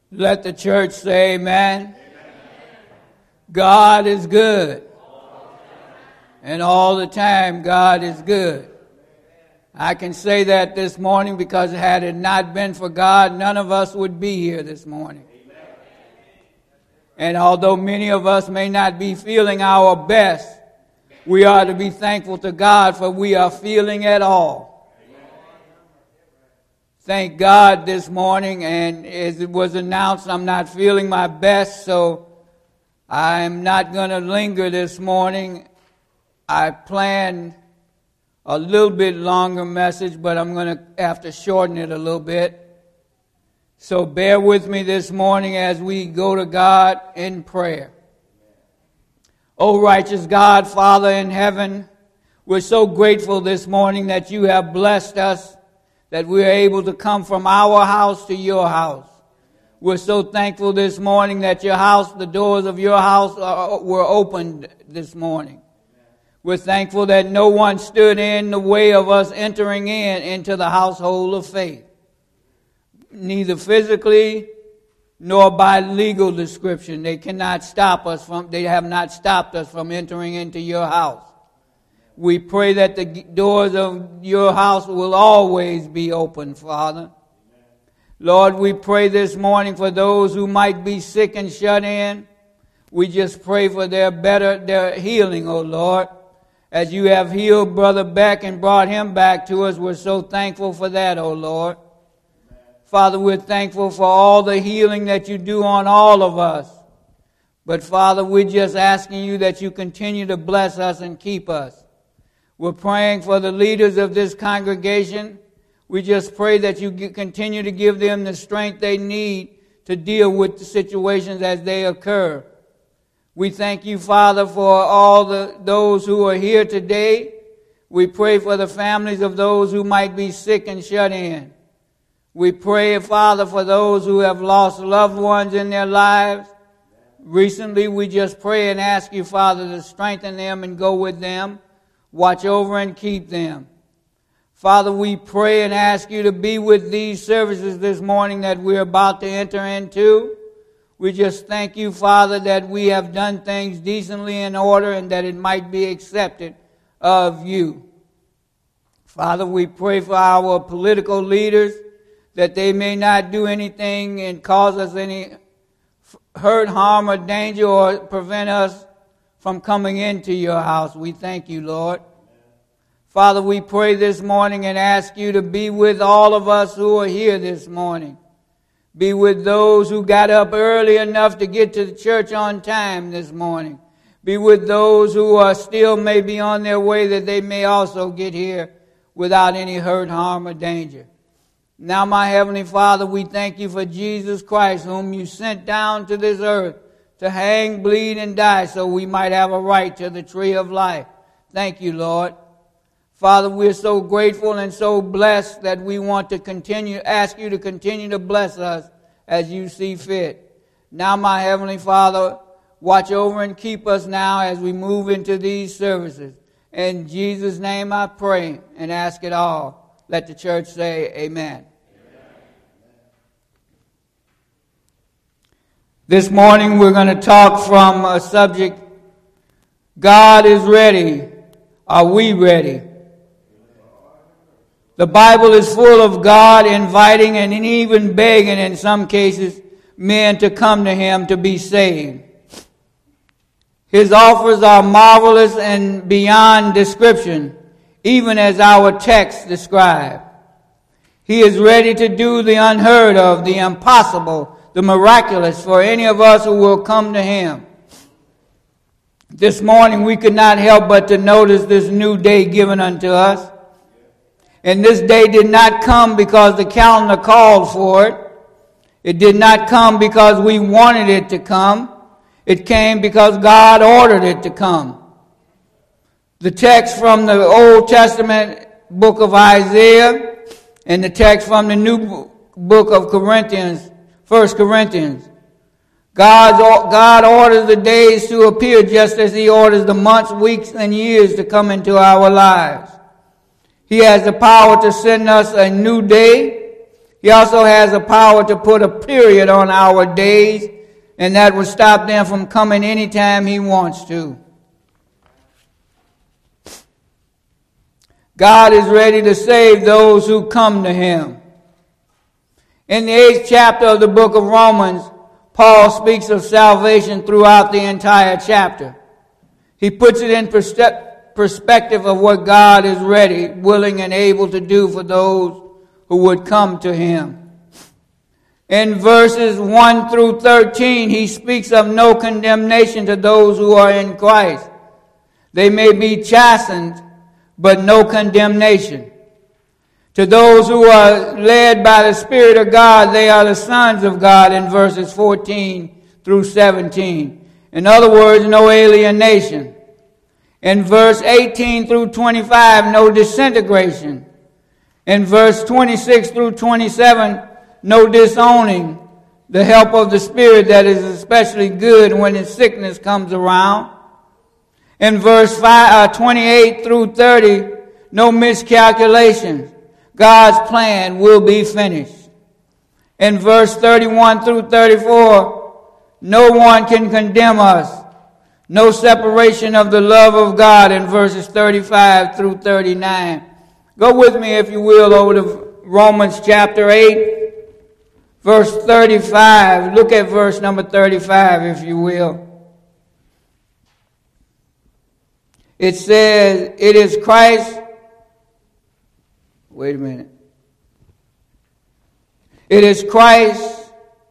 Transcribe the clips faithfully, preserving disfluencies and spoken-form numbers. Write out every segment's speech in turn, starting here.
Let the church say amen. Amen. God is good. And all the time, God is good. I can say that this morning because had it not been for God, none of us would be here this morning. And although many of us may not be feeling our best, we are to be thankful to God for we are feeling at all. Thank God this morning, and as it was announced, I'm not feeling my best, so I'm not going to linger this morning. I planned a little bit longer message, but I'm going to have to shorten it a little bit. So bear with me this morning as we go to God in prayer. O righteous God, Father in heaven, we're so grateful this morning that you have blessed us, that we're able to come from our house to your house. We're so thankful this morning that your house, the doors of your house are, were opened this morning. We're thankful that no one stood in the way of us entering in into the household of faith, neither physically nor by legal description. They cannot stop us from, they have not stopped us from entering into your house. We pray that the doors of your house will always be open, Father. Lord, we pray this morning for those who might be sick and shut in. We just pray for their better, their healing, oh Lord. As you have healed Brother Beck and brought him back to us, we're so thankful for that, oh Lord. Father, we're thankful for all the healing that you do on all of us. But Father, we're just asking you that you continue to bless us and keep us. We're praying for the leaders of this congregation. We just pray that you continue to give them the strength they need to deal with the situations as they occur. We thank you, Father, for all the those who are here today. We pray for the families of those who might be sick and shut in. We pray, Father, for those who have lost loved ones in their lives. Recently, we just pray and ask you, Father, to strengthen them and go with them. Watch over and keep them. Father, we pray and ask you to be with these services this morning that we're about to enter into. We just thank you, Father, that we have done things decently in order and that it might be accepted of you. Father, we pray for our political leaders that they may not do anything and cause us any hurt, harm, or danger or prevent us from coming into your house. We thank you, Lord. Father, we pray this morning and ask you to be with all of us who are here this morning. Be with those who got up early enough to get to the church on time this morning. Be with those who are still maybe on their way that they may also get here without any hurt, harm, or danger. Now, my Heavenly Father, we thank you for Jesus Christ, whom you sent down to this earth to hang, bleed, and die so we might have a right to the tree of life. Thank you, Lord. Father, we're so grateful and so blessed that we want to continue, ask you to continue to bless us as you see fit. Now, my Heavenly Father, watch over and keep us now as we move into these services. In Jesus' name I pray and ask it all. Let the church say amen. This morning we're going to talk from a subject, God is ready. Are we ready? The Bible is full of God inviting and even begging in some cases men to come to him to be saved. His offers are marvelous and beyond description, even as our text describe. He is ready to do the unheard of, the impossible, the miraculous for any of us who will come to him. This morning we could not help but to notice this new day given unto us. And this day did not come because the calendar called for it. It did not come because we wanted it to come. It came because God ordered it to come. The text from the Old Testament book of Isaiah and the text from the new book of Corinthians, First Corinthians. God's, God orders the days to appear just as he orders the months, weeks, and years to come into our lives. He has the power to send us a new day. He also has the power to put a period on our days, and that will stop them from coming anytime He wants to. God is ready to save those who come to Him. In the eighth chapter of the book of Romans, Paul speaks of salvation throughout the entire chapter. He puts it in perspective of what God is ready, willing, and able to do for those who would come to Him. In verses one through thirteen, he speaks of no condemnation to those who are in Christ. They may be chastened, but no condemnation. To those who are led by the Spirit of God, they are the sons of God in verses fourteen through seventeen. In other words, no alienation. In verse eighteen through twenty-five, no disintegration. In verse twenty-six through twenty-seven, no disowning the help of the Spirit that is especially good when His sickness comes around. In verse five, uh, twenty-eight through thirty, no miscalculations. God's plan will be finished. In verse thirty-one through thirty-four, no one can condemn us. No separation of the love of God in verses thirty-five through thirty-nine. Go with me, if you will, over to Romans chapter eight, verse thirty-five. Look at verse number thirty-five, if you will. It says, it is Christ. Wait a minute. It is Christ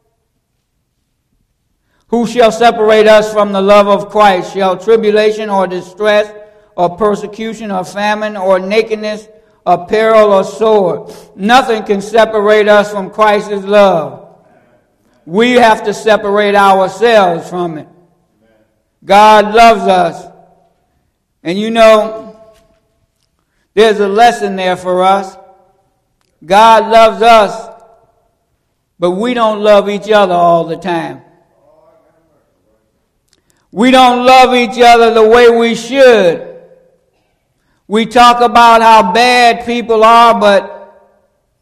who shall separate us from the love of Christ. Shall tribulation or distress or persecution or famine or nakedness or peril or sword? Nothing can separate us from Christ's love. We have to separate ourselves from it. God loves us. And you know, there's a lesson there for us. God loves us, but we don't love each other all the time. We don't love each other the way we should. We talk about how bad people are, but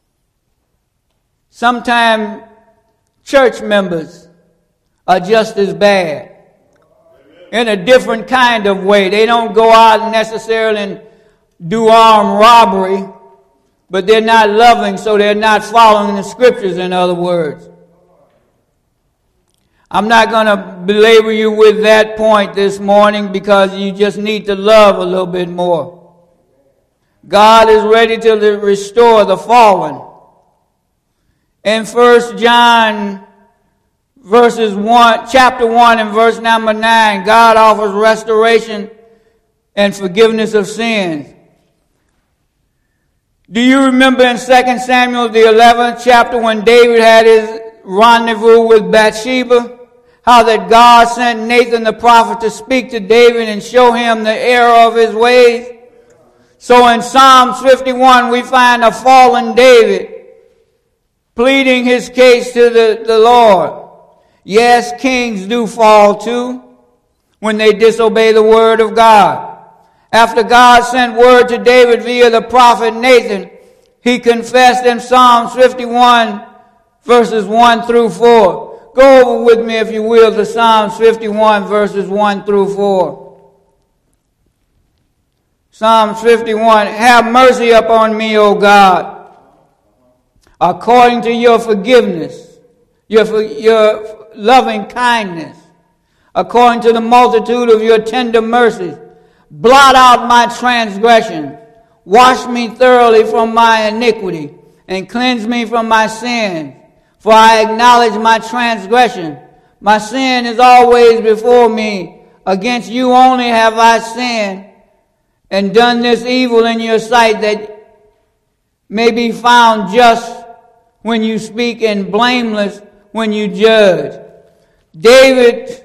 sometimes church members are just as bad. In a different kind of way. They don't go out necessarily and do armed robbery, but they're not loving, so they're not following the scriptures, in other words. I'm not going to belabor you with that point this morning because you just need to love a little bit more. God is ready to restore the fallen. In First John verses one, chapter one and verse number nine, God offers restoration and forgiveness of sins. Do you remember in Second Samuel, the eleventh chapter, when David had his rendezvous with Bathsheba? How that God sent Nathan the prophet to speak to David and show him the error of his ways? So in Psalms fifty-one, we find a fallen David pleading his case to the, the Lord. Yes, kings do fall too when they disobey the word of God. After God sent word to David via the prophet Nathan, he confessed in Psalms fifty-one, verses one through four. Go over with me, if you will, to Psalms fifty-one, verses one through four. Psalms fifty-one, have mercy upon me, O God, according to your forgiveness, your, your loving kindness, according to the multitude of your tender mercies. Blot out my transgression. Wash me thoroughly from my iniquity, and cleanse me from my sin. For I acknowledge my transgression. My sin is always before me. Against you only have I sinned, and done this evil in your sight, that may be found just when you speak, and blameless when you judge. David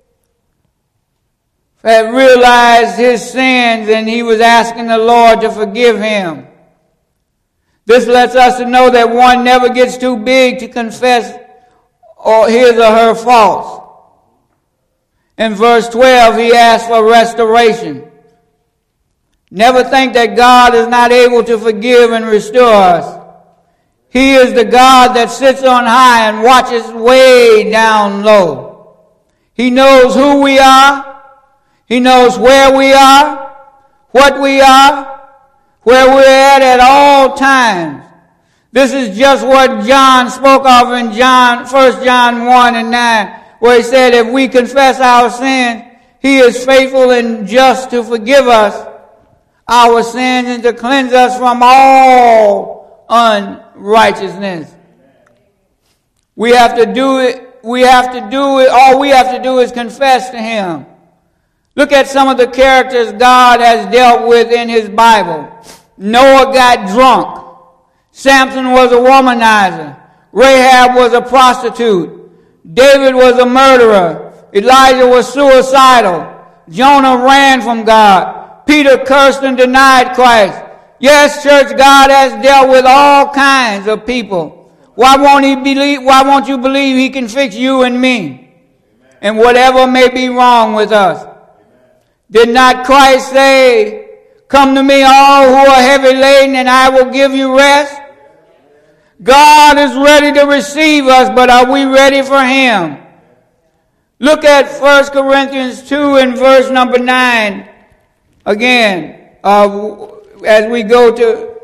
had realized his sins, and he was asking the Lord to forgive him. This lets us to know that one never gets too big to confess or his or her faults. In verse twelve, he asked for restoration. Never think that God is not able to forgive and restore us. He is the God that sits on high and watches way down low. He knows who we are. He knows where we are, what we are, where we're at at all times. This is just what John spoke of in John, First John one and nine, where he said, if we confess our sins, he is faithful and just to forgive us our sins and to cleanse us from all unrighteousness. We have to do it, we have to do it, all we have to do is confess to him. Look at some of the characters God has dealt with in his Bible. Noah got drunk. Samson was a womanizer. Rahab was a prostitute. David was a murderer. Elijah was suicidal. Jonah ran from God. Peter cursed and denied Christ. Yes, church, God has dealt with all kinds of people. Why won't he believe, why won't you believe he can fix you and me? And whatever may be wrong with us. Did not Christ say, come to me all who are heavy laden and I will give you rest? God is ready to receive us, but are we ready for him? Look at First Corinthians two and verse number nine again, uh, as we go to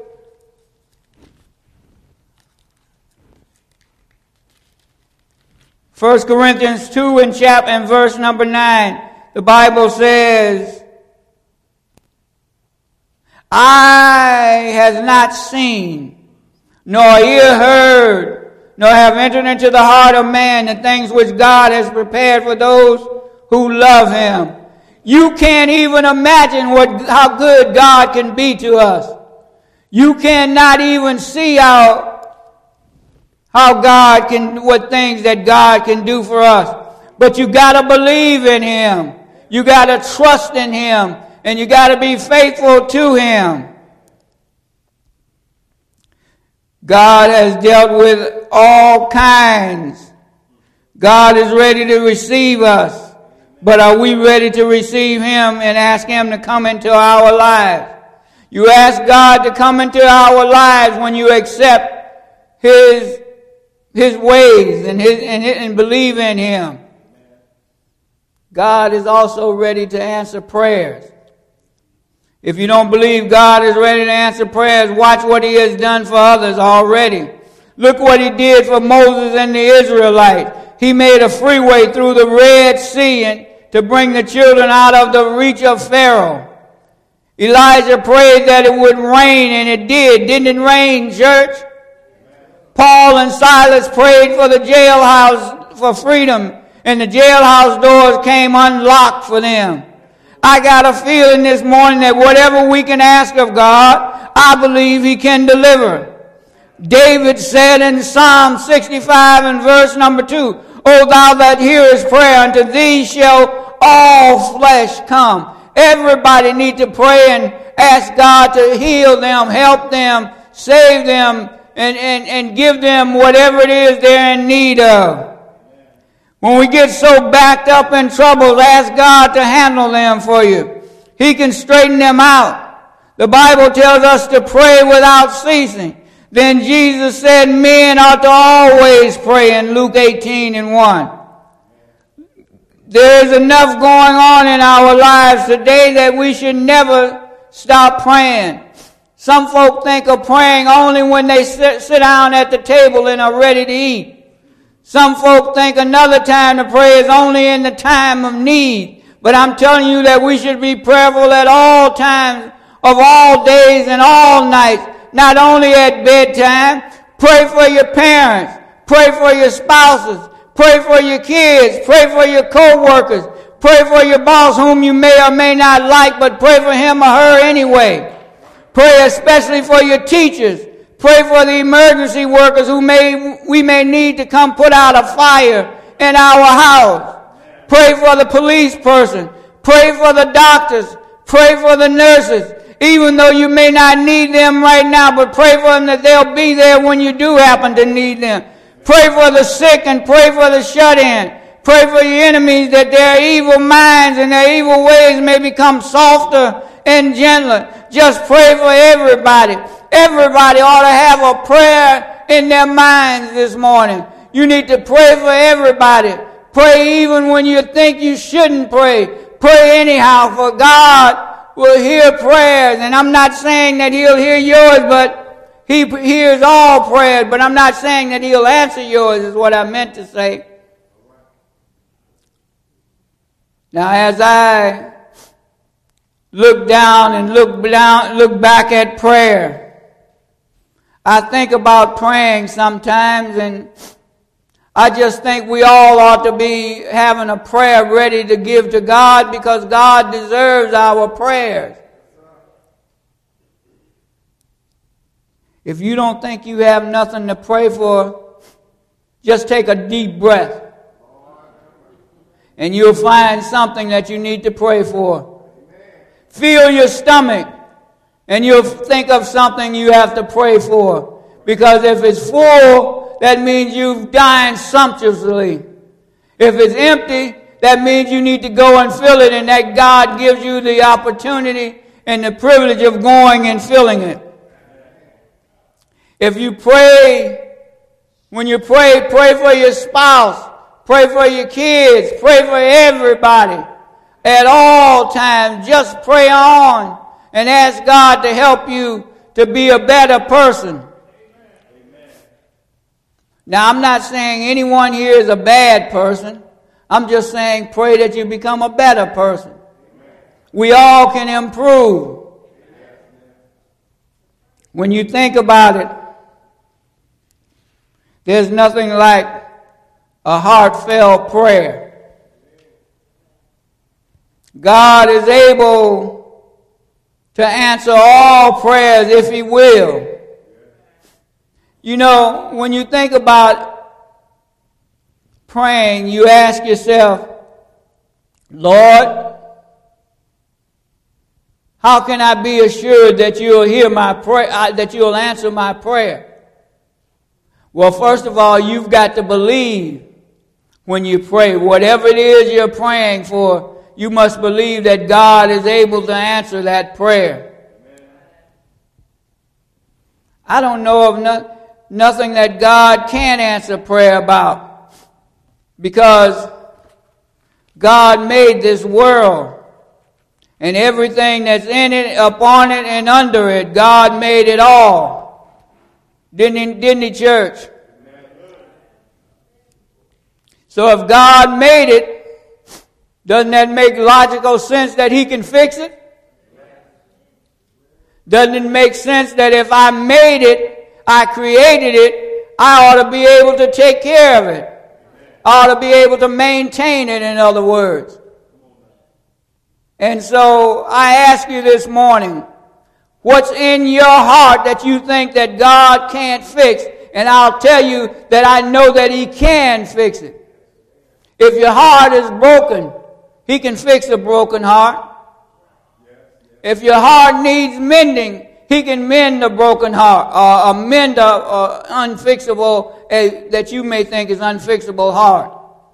First Corinthians two and chapter and verse number nine. The Bible says, eye has not seen, nor ear heard, nor have entered into the heart of man the things which God has prepared for those who love him. You can't even imagine what how good God can be to us. You cannot even see how, how God can, what things that God can do for us. But you got to believe in him. You got to trust in him. And you got to be faithful to him. God has dealt with all kinds. God is ready to receive us. But are we ready to receive him and ask him to come into our lives? You ask God to come into our lives when you accept his, his ways and, his, and, and believe in him. God is also ready to answer prayers. If you don't believe God is ready to answer prayers, watch what he has done for others already. Look what he did for Moses and the Israelites. He made a freeway through the Red Sea and to bring the children out of the reach of Pharaoh. Elijah prayed that it would rain, and it did. Didn't it rain, church? Paul and Silas prayed for the jailhouse for freedom, and the jailhouse doors came unlocked for them. I got a feeling this morning that whatever we can ask of God, I believe he can deliver. David said in Psalm sixty-five and verse number two, O thou that hearest prayer, unto thee shall all flesh come. Everybody need to pray and ask God to heal them, help them, save them, and, and, and give them whatever it is they're in need of. When we get so backed up in troubles, ask God to handle them for you. He can straighten them out. The Bible tells us to pray without ceasing. Then Jesus said men ought to always pray in Luke eighteen and one. There is enough going on in our lives today that we should never stop praying. Some folk think of praying only when they sit, sit down at the table and are ready to eat. Some folk think another time to pray is only in the time of need. But I'm telling you that we should be prayerful at all times, of all days and all nights, not only at bedtime. Pray for your parents. Pray for your spouses. Pray for your kids. Pray for your co-workers. Pray for your boss whom you may or may not like, but pray for him or her anyway. Pray especially for your teachers. Pray for the emergency workers who may we may need to come put out a fire in our house. Pray for the police person. Pray for the doctors. Pray for the nurses. Even though you may not need them right now, but pray for them that they'll be there when you do happen to need them. Pray for the sick and pray for the shut-in. Pray for your enemies that their evil minds and their evil ways may become softer and gentler. Just pray for everybody. Everybody ought to have a prayer in their minds this morning. You need to pray for everybody. Pray even when you think you shouldn't pray. Pray anyhow, for God will hear prayers. And I'm not saying that He'll hear yours, but He hears all prayers. But I'm not saying that He'll answer yours, is what I meant to say. Now, as I look down and look down, look back at prayer, I think about praying sometimes, and I just think we all ought to be having a prayer ready to give to God, because God deserves our prayers. If you don't think you have nothing to pray for, just take a deep breath, and you'll find something that you need to pray for. Feel your stomach, and you'll think of something you have to pray for. Because if it's full, that means you've dined sumptuously. If it's empty, that means you need to go and fill it, and that God gives you the opportunity and the privilege of going and filling it. If you pray, when you pray, pray for your spouse, pray for your kids, pray for everybody. At all times, just pray on and ask God to help you to be a better person. Amen. Now, I'm not saying anyone here is a bad person. I'm just saying pray that you become a better person. Amen. We all can improve. Amen. When you think about it, there's nothing like a heartfelt prayer. God is able to answer all prayers if He will. You know, when you think about praying, you ask yourself, Lord, how can I be assured that you'll hear my prayer, that you'll answer my prayer? Well, first of all, you've got to believe when you pray. Whatever it is you're praying for, you must believe that God is able to answer that prayer. Amen. I don't know of no, nothing that God can't answer prayer about, because God made this world, and everything that's in it, upon it, and under it. God made it all. Didn't he, didn't he, church? Amen. So if God made it, doesn't that make logical sense that He can fix it? Doesn't it make sense that if I made it, I created it, I ought to be able to take care of it? I ought to be able to maintain it, in other words. And so I ask you this morning, what's in your heart that you think that God can't fix? And I'll tell you that I know that He can fix it. If your heart is broken, He can fix a broken heart. If your heart needs mending, He can mend a broken heart, or uh, mend a, a unfixable, a, that you may think is unfixable heart.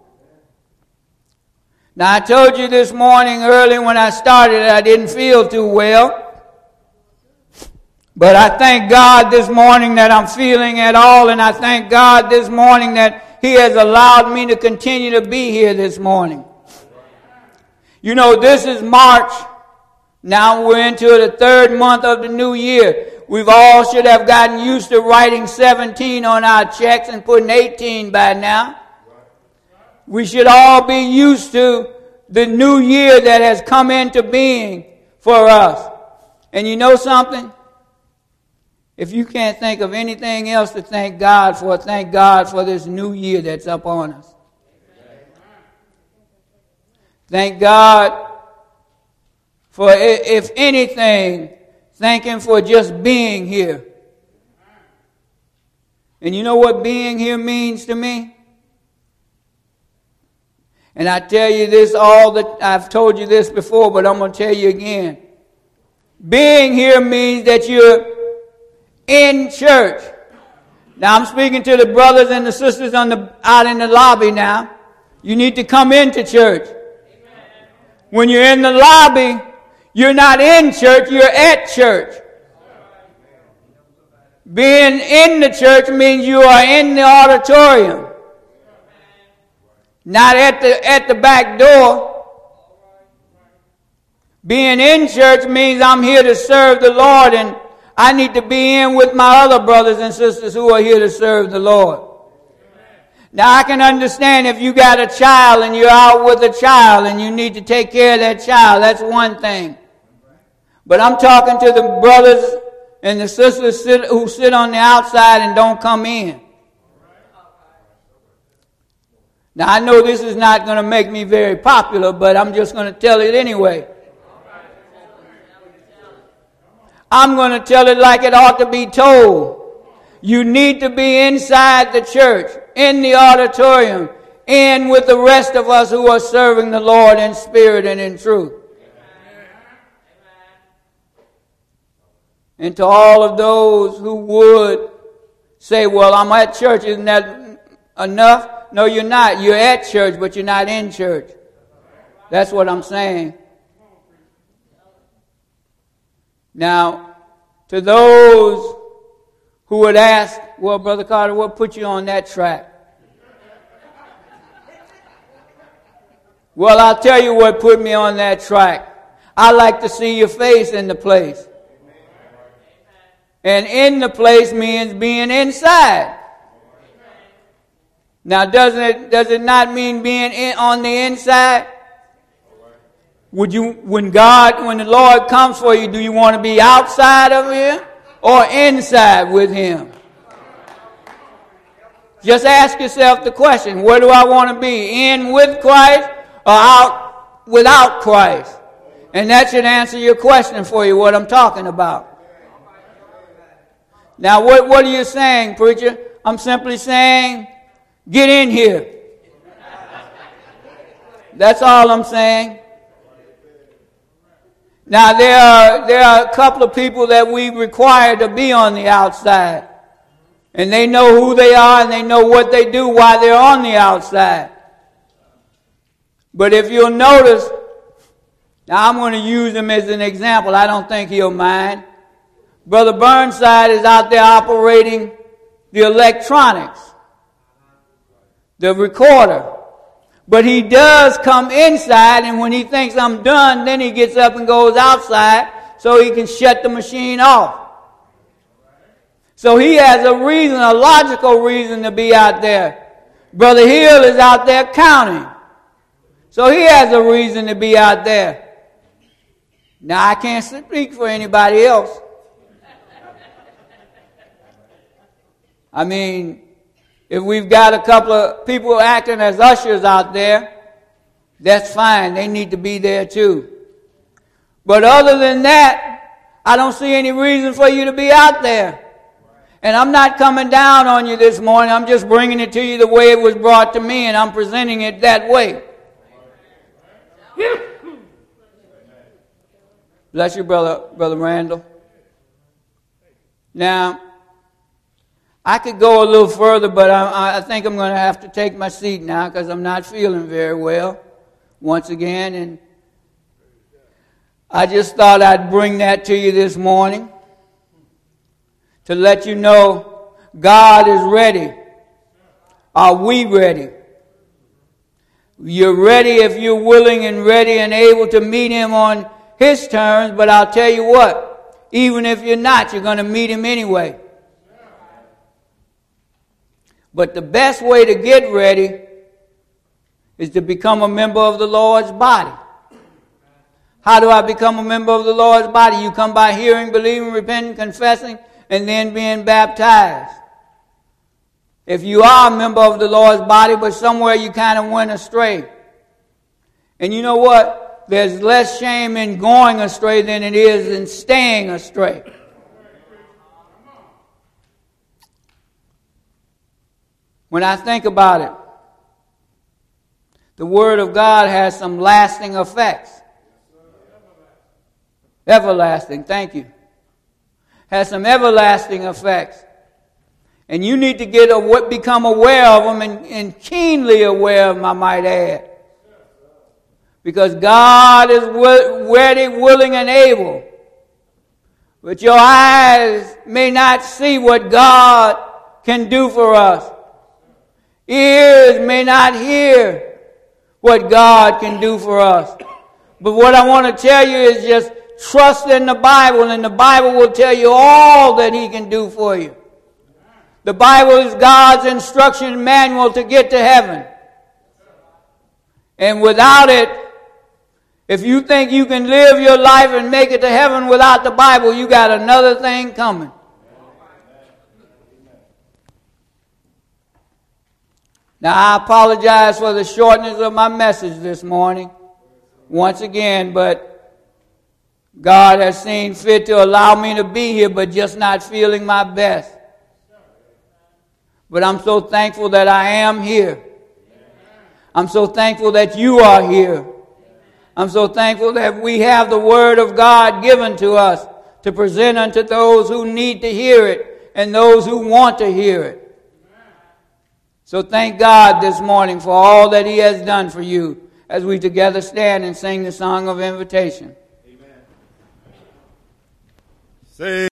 Now, I told you this morning early when I started I didn't feel too well. But I thank God this morning that I'm feeling at all, and I thank God this morning that He has allowed me to continue to be here this morning. You know, this is March. Now we're into the third month of the new year. We've all should have gotten used to writing seventeen on our checks and putting eighteen by now. We should all be used to the new year that has come into being for us. And you know something? If you can't think of anything else to thank God for, thank God for this new year that's up on us. Thank God for, if anything, thank Him for just being here. And you know what being here means to me? And I tell you this all that I've told you this before, but I'm going to tell you again. Being here means that you're in church. Now I'm speaking to the brothers and the sisters on the out in the lobby now. You need to come into church. When you're in the lobby, you're not in church, you're at church. Being in the church means you are in the auditorium, not at the at the back door. Being in church means I'm here to serve the Lord, and I need to be in with my other brothers and sisters who are here to serve the Lord. Now, I can understand if you got a child and you're out with a child and you need to take care of that child. That's one thing. But I'm talking to the brothers and the sisters sit, who sit on the outside and don't come in. Now, I know this is not going to make me very popular, but I'm just going to tell it anyway. I'm going to tell it like it ought to be told. You need to be inside the church, in the auditorium, in with the rest of us who are serving the Lord in spirit and in truth. And to all of those who would say, well, I'm at church, isn't that enough? No, you're not. You're at church, but you're not in church. That's what I'm saying. Now, to those who would ask, well, Brother Carter, what put you on that track? Well, I'll tell you what put me on that track. I like to see your face in the place. And in the place means being inside. Now, doesn't it, does it not mean being in, on the inside? Would you, when God, when the Lord comes for you, do you want to be outside of Him or inside with Him? Just ask yourself the question, where do I want to be? In with Christ or out without Christ? And that should answer your question for you, what I'm talking about. Now, what, what are you saying, preacher? I'm simply saying, get in here. That's all I'm saying. Now, there are, there are a couple of people that we require to be on the outside. And they know who they are and they know what they do while they're on the outside. But if you'll notice, now I'm going to use him as an example. I don't think he'll mind. Brother Burnside is out there operating the electronics, the recorder. But he does come inside, and when he thinks I'm done, then he gets up and goes outside so he can shut the machine off. So he has a reason, a logical reason to be out there. Brother Hill is out there counting. So he has a reason to be out there. Now, I can't speak for anybody else. I mean, if we've got a couple of people acting as ushers out there, that's fine. They need to be there too. But other than that, I don't see any reason for you to be out there. And I'm not coming down on you this morning. I'm just bringing it to you the way it was brought to me, and I'm presenting it that way. Bless you, brother, brother Randall. Now, I could go a little further, but I, I think I'm going to have to take my seat now because I'm not feeling very well once again. And I just thought I'd bring that to you this morning to let you know God is ready. Are we ready? You're ready if you're willing and ready and able to meet Him on His terms, but I'll tell you what, even if you're not, you're going to meet Him anyway. But the best way to get ready is to become a member of the Lord's body. How do I become a member of the Lord's body? You come by hearing, believing, repenting, confessing, and then being baptized. If you are a member of the Lord's body, but somewhere you kind of went astray. And you know what? There's less shame in going astray than it is in staying astray. When I think about it, the Word of God has some lasting effects. Everlasting, thank you. Has some everlasting effects. And you need to get a, become aware of them and, and keenly aware of them, I might add. Because God is ready, willing, and able. But your eyes may not see what God can do for us. Ears may not hear what God can do for us. But what I want to tell you is just trust in the Bible, and the Bible will tell you all that He can do for you. The Bible is God's instruction manual to get to heaven. And without it, if you think you can live your life and make it to heaven without the Bible, you got another thing coming. Now, I apologize for the shortness of my message this morning, once again, but God has seen fit to allow me to be here, but just not feeling my best. But I'm so thankful that I am here. I'm so thankful that you are here. I'm so thankful that we have the Word of God given to us to present unto those who need to hear it and those who want to hear it. So thank God this morning for all that He has done for you as we together stand and sing the song of invitation. Amen. Say